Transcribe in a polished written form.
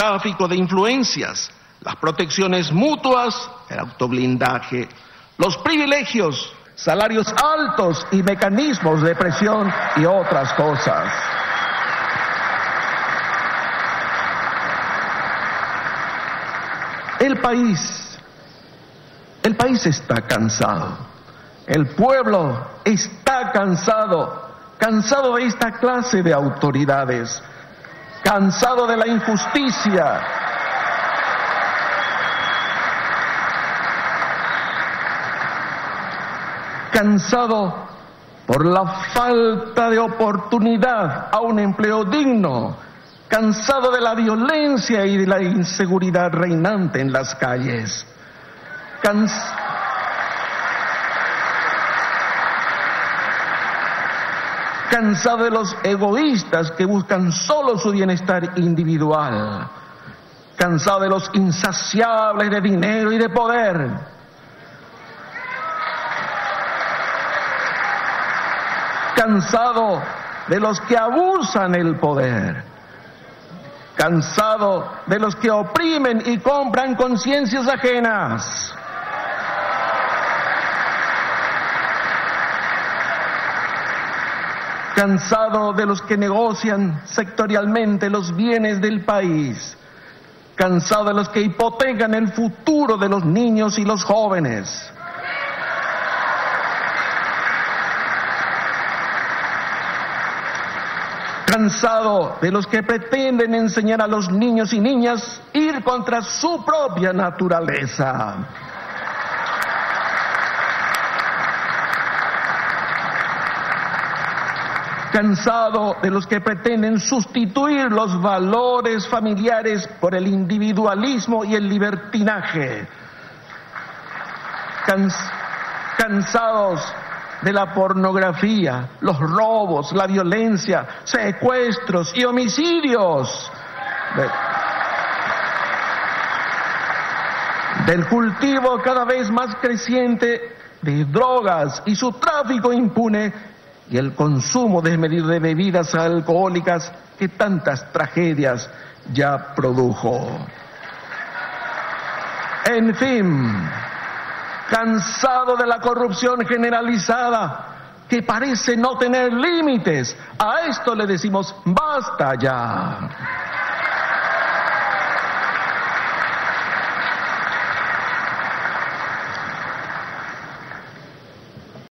tráfico de influencias, las protecciones mutuas, el autoblindaje, los privilegios, salarios altos y mecanismos de presión y otras cosas. El país está cansado. El pueblo está cansado de esta clase de autoridades, cansado de la injusticia, cansado por la falta de oportunidad a un empleo digno, cansado de la violencia y de la inseguridad reinante en las calles, cansado de los egoístas que buscan solo su bienestar individual, cansado de los insaciables de dinero y de poder, cansado de los que abusan el poder, cansado de los que oprimen y compran conciencias ajenas. Cansado de los que negocian sectorialmente los bienes del país, cansado de los que hipotecan el futuro de los niños y los jóvenes. Cansado de los que pretenden enseñar a los niños y niñas a ir contra su propia naturaleza. Cansado de los que pretenden sustituir los valores familiares por el individualismo y el libertinaje. Cansados de la pornografía, los robos, la violencia, secuestros y homicidios. Del cultivo cada vez más creciente de drogas y su tráfico impune y el consumo desmedido de bebidas alcohólicas que tantas tragedias ya produjo. En fin, cansado de la corrupción generalizada que parece no tener límites, a esto le decimos basta ya.